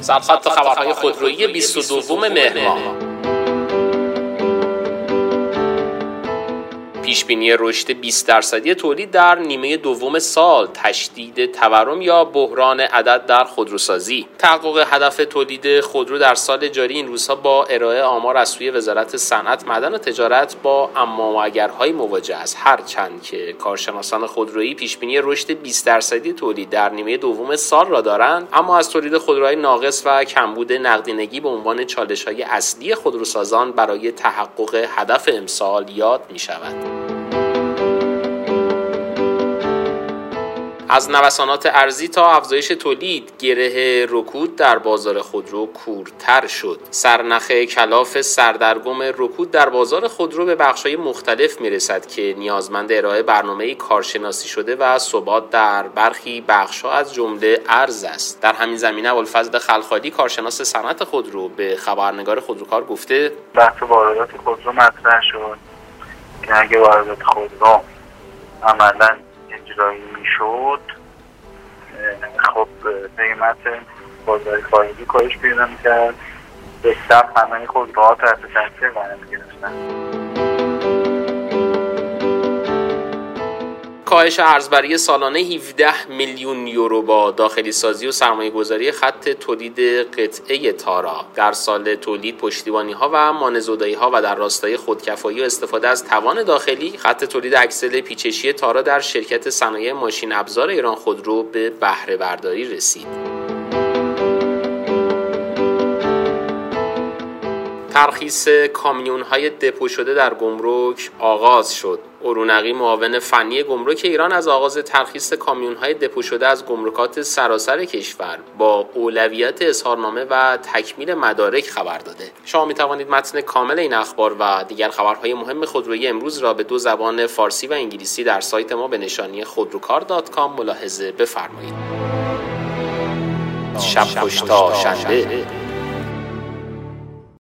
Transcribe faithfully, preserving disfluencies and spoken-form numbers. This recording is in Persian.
سرخط خبرهای خودرویی بیست و دوم مهر ماه. پیشبینی رشد بیست درصدی تولید در نیمه دوم سال، تشدید تورم یا بحران عدد در خودروسازی. تحقق هدف تولید خودرو در سال جاری این روزها با ارائه آمار از سوی وزارت صنعت، معدن و تجارت با اما و اگرهای مواجه است، هرچند که کارشناسان خودرویی پیشبینی رشد بیست درصدی تولید در نیمه دوم سال را دارند، اما از تولید خودروهای ناقص و کمبود نقدینگی به عنوان چالش‌های اصلی خودروسازان برای تحقق هدف امسال یاد می‌شود. از نوسانات ارزی تا افزایش تولید، گره رکود در بازار خودرو کورتر شد. سرنخ کلاف سردرگم رکود در بازار خودرو به بخش‌های مختلف میرسد که نیازمند ارائه برنامه‌ای کارشناسی شده و ثبات در برخی بخش‌ها از جمله ارز است. در همین زمینه ابوالفضل خلخالی، کارشناس صنعت خودرو، به خبرنگار خودروکار گفته: بحث واردات خودرو مطرح شد که اگه واردات خودرو عملاً اجرایی میشد، خب قیمت بازار خارجی کاهش پیدا میکرد، به سب همه خودروها تحت تاثیر قرار میگرفتن. کاهش ارزبری سالانه هفده میلیون یورو با داخلی سازی و سرمایه گذاری خط تولید قطعه تارا. در سال تولید، پشتیبانی ها و مانع‌زدایی ها و در راستای خودکفایی و استفاده از توان داخلی، خط تولید اکسل پیچشی تارا در شرکت صنایع ماشین ابزار ایران خودرو به بهره برداری رسید. ترخیص کامیون‌های دپو شده در گمرک آغاز شد. ارونقی، معاون فنی گمرک ایران، از آغاز ترخیص کامیون‌های دپو شده از گمرکات سراسر کشور با اولویت اظهارنامه و تکمیل مدارک خبر داده. شما می‌توانید متن کامل این اخبار و دیگر خبرهای مهم خودرویی امروز را به دو زبان فارسی و انگلیسی در سایت ما به نشانی خودروکار دات کام ملاحظه بفرمایید. شب خوش تا شنبه.